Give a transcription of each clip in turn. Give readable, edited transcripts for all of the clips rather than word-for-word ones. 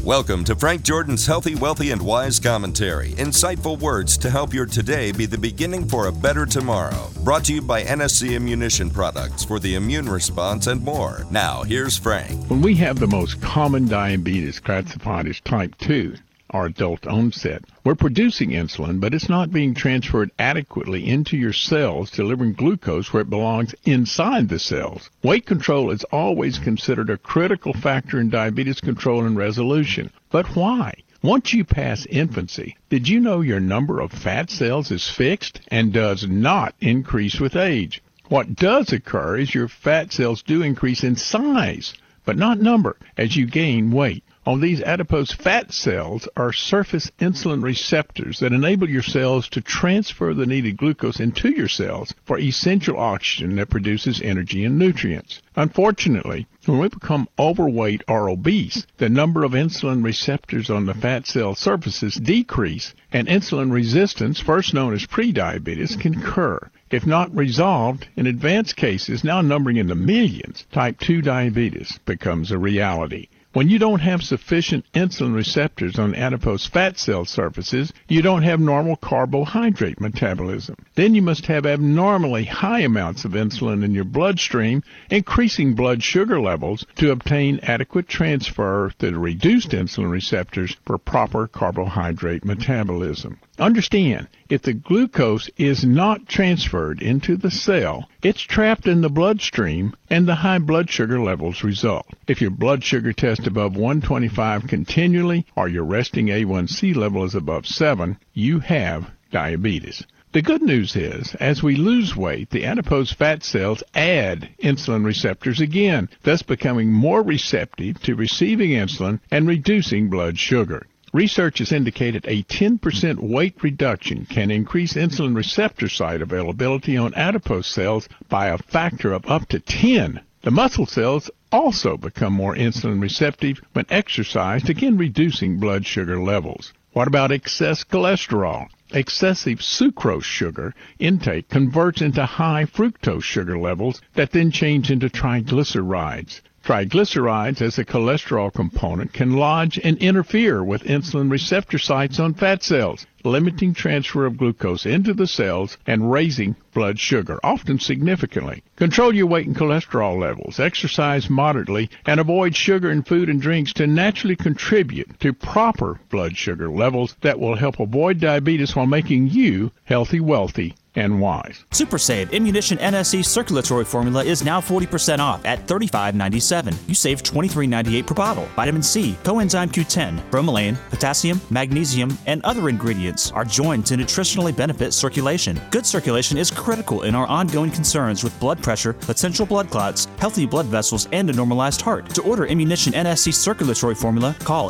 Welcome to Frank Jordan's Healthy, Wealthy, and Wise Commentary. Insightful words to help your today be the beginning for a better tomorrow. Brought to you by NSC Immunition Products for the immune response and more. Now, here's Frank. When we have the most common diabetes classified as type 2, or adult onset, we're producing insulin, but it's not being transferred adequately into your cells, delivering glucose where it belongs inside the cells. Weight control is always considered a critical factor in diabetes control and resolution. But why? Once you pass infancy, did you know your number of fat cells is fixed and does not increase with age? What does occur is your fat cells do increase in size, but not number, as you gain weight. On these adipose fat cells are surface insulin receptors that enable your cells to transfer the needed glucose into your cells for essential oxygen that produces energy and nutrients. Unfortunately, when we become overweight or obese, the number of insulin receptors on the fat cell surfaces decrease, and insulin resistance, first known as prediabetes, can occur. If not resolved, in advanced cases, now numbering in the millions, type 2 diabetes becomes a reality. When you don't have sufficient insulin receptors on adipose fat cell surfaces, you don't have normal carbohydrate metabolism. Then you must have abnormally high amounts of insulin in your bloodstream, increasing blood sugar levels to obtain adequate transfer to the reduced insulin receptors for proper carbohydrate metabolism. Understand, if the glucose is not transferred into the cell, it's trapped in the bloodstream and the high blood sugar levels result. If your blood sugar tests above 125 continually or your resting A1C level is above 7, you have diabetes. The good news is, as we lose weight, the adipose fat cells add insulin receptors again, thus becoming more receptive to receiving insulin and reducing blood sugar. Research has indicated a 10% weight reduction can increase insulin receptor site availability on adipose cells by a factor of up to 10. The muscle cells also become more insulin receptive when exercised, again reducing blood sugar levels. What about excess cholesterol? Excessive sucrose sugar intake converts into high fructose sugar levels that then change into triglycerides. Triglycerides, as a cholesterol component, can lodge and interfere with insulin receptor sites on fat cells, limiting transfer of glucose into the cells and raising blood sugar, often significantly. Control your weight and cholesterol levels, exercise moderately, and avoid sugar in food and drinks to naturally contribute to proper blood sugar levels that will help avoid diabetes while making you healthy, wealthy, and wise. Super Save Immunition NSC Circulatory Formula is now 40% off at $35.97. You save $23.98 per bottle. Vitamin C, coenzyme Q10, bromelain, potassium, magnesium, and other ingredients are joined to nutritionally benefit circulation. Good circulation is critical in our ongoing concerns with blood pressure, potential blood clots, healthy blood vessels, and a normalized heart. To order Immunition NSC Circulatory Formula, call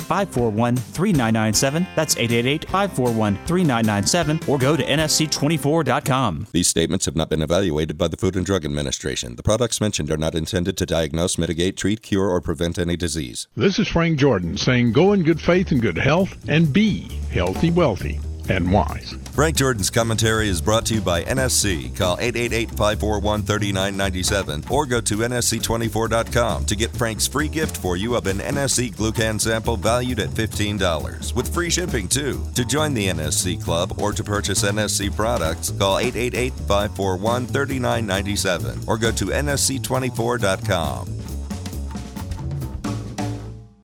888-541-3997. That's 888-541-3997, or go to nsc24.com. These statements have not been evaluated by the Food and Drug Administration. The products mentioned are not intended to diagnose, mitigate, treat, cure, or prevent any disease. This is Frank Jordan saying go in good faith and good health and be healthy, wealthy, and wise. Frank Jordan's commentary is brought to you by NSC. Call 888-541-3997 or go to nsc24.com to get Frank's free gift for you of an NSC Glucan sample valued at $15 with free shipping too. To join the NSC Club or to purchase NSC products, call 888-541-3997 or go to nsc24.com.